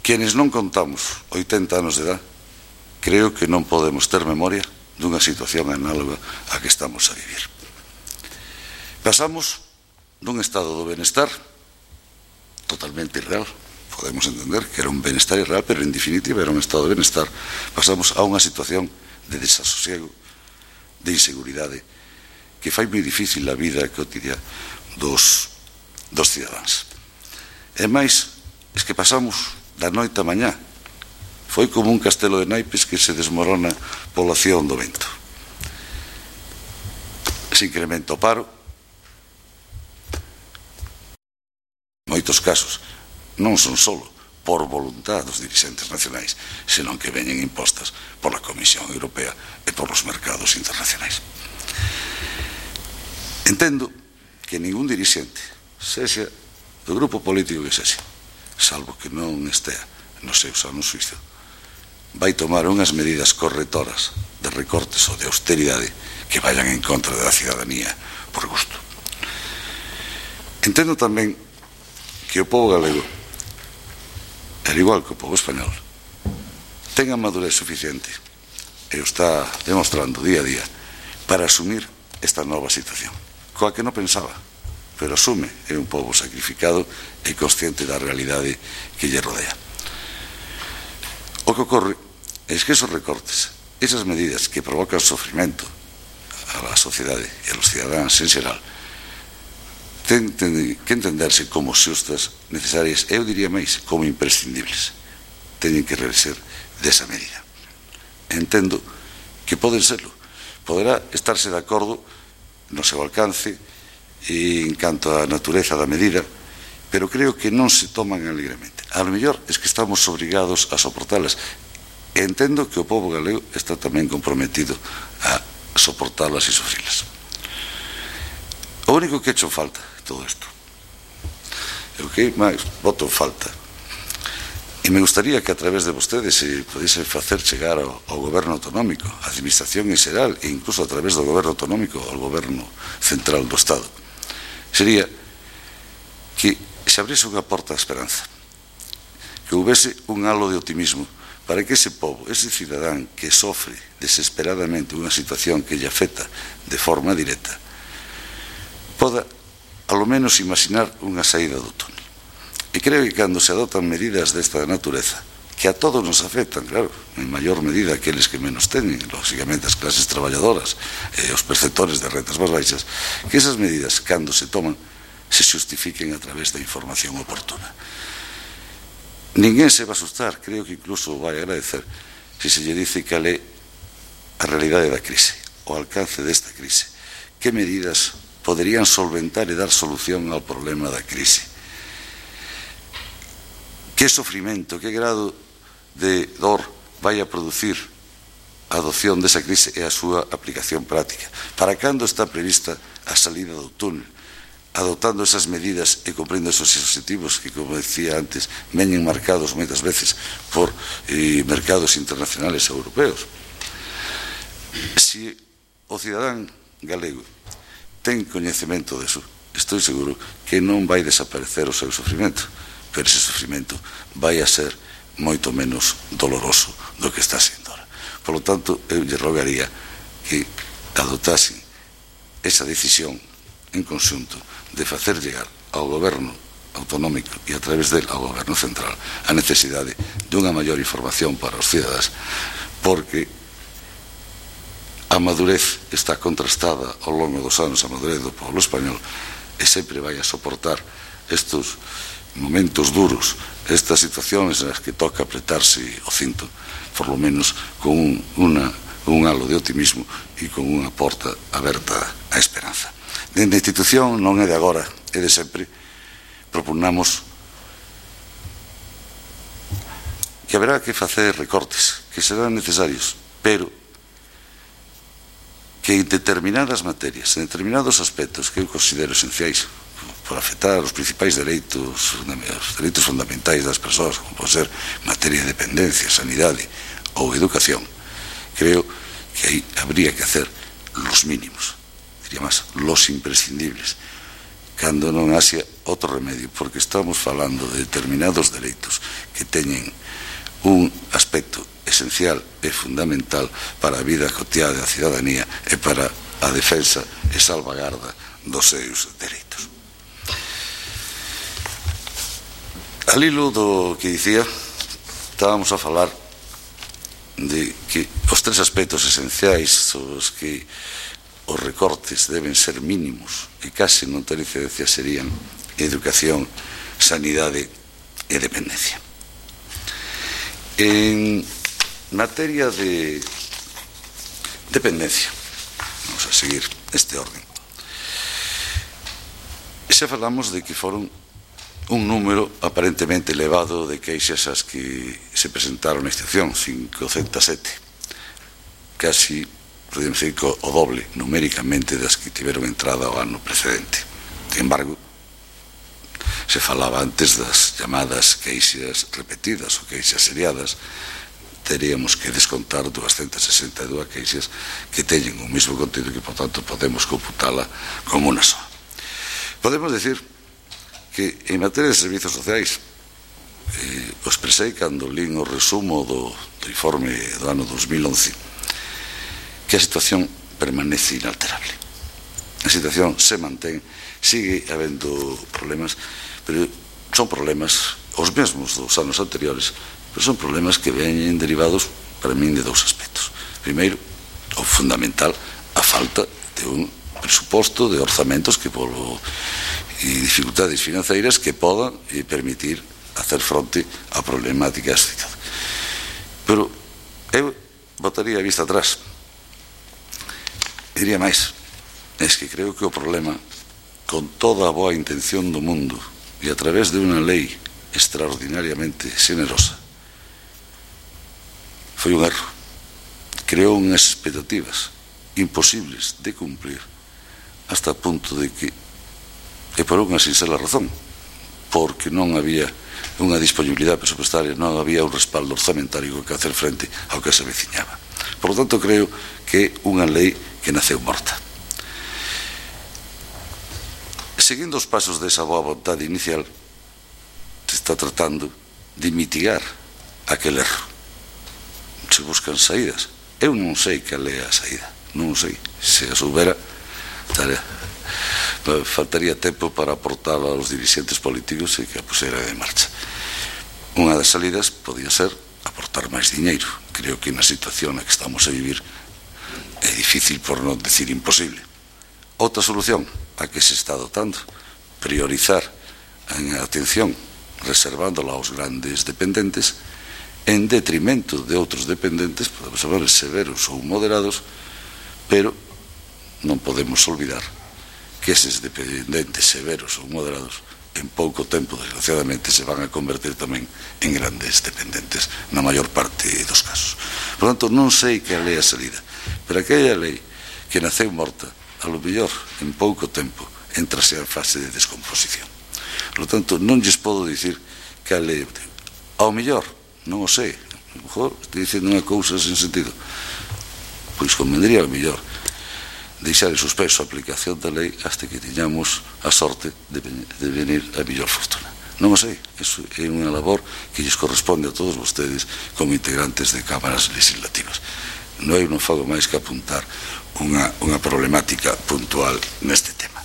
Quienes non contamos 80 anos de edad, creo que non podemos ter memoria dunha situación análoga a que estamos a vivir. Pasamos dun estado do benestar totalmente irreal. Podemos entender que era un benestar irreal, pero en definitiva era un estado de benestar. Pasamos a unha situación de desasosiego, de inseguridade, que fai moi difícil a vida cotidiana dos cidadáns. E máis, es que pasamos da noite a mañá. Foi como un castelo de naipes que se desmorona pola acción do vento. Se incrementa o paro. Moitos casos non son só por voluntad dos dirixentes nacionais, senón que veñen impostas pola Comisión Europea e por os mercados internacionais. Entendo que ningún dirixente, sexa do grupo político que sexa, salvo que non estea no seu sano xuízo, vai tomar unhas medidas correctoras de recortes ou de austeridade que vayan en contra da cidadanía por gusto. Entendo tamén que o povo galego, al igual que o povo español, ten a madurez suficiente, e o está demostrando día a día, para asumir esta nova situación, coa que non pensaba, pero asume, é un povo sacrificado e consciente da realidade que lle rodea. O que ocorre é que esos recortes, esas medidas que provocan sofrimento a sociedade e aos cidadáns en xeral, ten que entenderse como xustas, necesarias, eu diría máis, como imprescindibles. Teñen que reverser desa medida. Entendo que poden serlo. Poderá estarse de acordo no seu alcance e en canto á natureza da medida, pero creo que non se toman alegremente. A lo mellor é que estamos obrigados a soportalas. Entendo que o povo galego está tamén comprometido a soportalas e sufrilas. O único que he hecho falta todo isto, e o que máis voto falta, e me gustaría que a través de vostedes se podese facer chegar ao goberno autonómico, a administración en xeral, e incluso a través do goberno autonómico ao goberno central do Estado, sería que se abriese unha porta de esperanza, que houvese un halo de optimismo para que ese povo, ese cidadán que sofre desesperadamente unha situación que lle afecta de forma directa, poda, ao menos, imaginar unha saída do túnel. E creo que cando se adoptan medidas desta natureza, que a todos nos afectan, claro, en maior medida aqueles que menos teñen, lógicamente as clases traballadoras e os perceptores de rentas máis baixas, que esas medidas, cando se toman, se justifiquen a través da información oportuna. Ninguén se va a asustar, creo que incluso vai agradecer, se se lle dice cal é a realidade da crise, o alcance desta crise, que medidas poderían solventar e dar solución ao problema da crise. Que sofrimento, que grado de dor vai a producir a adopción desa crise e a súa aplicación práctica. Para cando está prevista a salida do túnel, adoptando esas medidas e cumprindo esos objetivos que, como decía antes, veñen marcados moitas veces por mercados internacionales e europeos. Se o cidadán galego ten coñecemento deso, estou seguro que non vai desaparecer o seu sofrimento, pero ese sofrimento vai a ser moito menos doloroso do que está sendo ahora. Por lo tanto, eu lle rogaría que adoptasen esa decisión en conxunto de facer llegar ao goberno autonómico e a través del ao goberno central a necesidade dunha maior información para os cidadáns, porque a madurez está contrastada ao longo dos anos, a madurez do povo español, e sempre vai a soportar estes momentos duros, estas situacións nas que toca apretarse o cinto, por lo menos con un halo de optimismo e con unha porta aberta á esperanza. Dende a institución non é de agora, é de sempre, propugnamos que haberá que facer recortes, que serán necesarios, pero que en determinadas materias, en determinados aspectos que eu considero esenciais por afectar os principais dereitos, os dereitos fundamentais das persoas, como pode ser materia de dependencia, sanidade ou educación, creo que aí habría que hacer los mínimos, diría máis, los imprescindibles, cando non haxa outro remedio, porque estamos falando de determinados dereitos que teñen un aspecto esencial e fundamental para a vida cotiá da cidadanía e para a defensa e salvagarda dos seus dereitos. Al hilo do que dicía, estábamos a falar de que os tres aspectos esenciais sobre os que os recortes deben ser mínimos e case non ter incidencia serían educación, sanidade e dependencia. En materia de dependencia, vamos a seguir este orden. Xa falamos de que foron un número aparentemente elevado de queixas as que se presentaron na excepción, 507, casi, podemos decir, o doble numéricamente das que tiveron entrada ao ano precedente. Sin embargo, se falaba antes das chamadas queixas repetidas ou queixas seriadas, teríamos que descontar 262 queixas que teñen o mesmo contido que, por tanto, podemos computala como unha soa. Podemos decir que en materia de servizos sociais o expresei cando lín o resumo do informe do ano 2011 que a situación permanece inalterable. A situación se mantén, sigue habendo problemas, pero son problemas os mesmos dos anos anteriores, pero son problemas que veñen derivados para min de dous aspectos. Primeiro, o fundamental, a falta de un presuposto de orzamentos que polo e dificultades financeiras que podan permitir hacer fronte á problemática citada. Pero eu botaría a vista atrás. Diría máis, es que creo que o problema, con toda a boa intención do mundo e a través de unha lei extraordinariamente generosa, foi un erro. Creou unhas expectativas imposibles de cumplir hasta o punto de que e por unha sincera razón, porque non había unha disponibilidade presupuestaria, non había un respaldo orzamentario que hacer frente ao que se aveciñaba. Por lo tanto, creo que é unha lei que naceu morta. Seguindo os pasos desa boa vontade inicial, se está tratando de mitigar aquel erro. Se buscan saídas. Eu non sei cal é a saída, non sei. Se a soubera, faltaría tempo para aportala aos dirixentes políticos e que a pusera de marcha. Unha das salidas podía ser aportar máis diñeiro. Creo que na situación na que estamos a vivir é difícil, por non decir imposible. Outra solución a que se está dotando, priorizar a atención reservándola aos grandes dependentes en detrimento de outros dependentes, podemos saber, severos ou moderados, pero non podemos olvidar que eses dependentes severos ou moderados en pouco tempo, desgraciadamente, se van a converter tamén en grandes dependentes na maior parte dos casos. Por tanto, non sei que a lei a salida, pero aquella lei que naceu morta, a lo mellor, en pouco tempo, entrase en fase de descomposición. Por tanto, non lles podo dicir que a lei... Ao mellor, non o sei, a lo mejor estou dicendo unha cousa sen sentido, pois convendría ao mellor deixar en suspenso a aplicación da lei hasta que tiñamos a sorte de venir a mellor fortuna. Non o sei, iso é unha labor que lles corresponde a todos vostedes como integrantes de cámaras legislativas. Non fago máis que apuntar unha problemática puntual neste tema.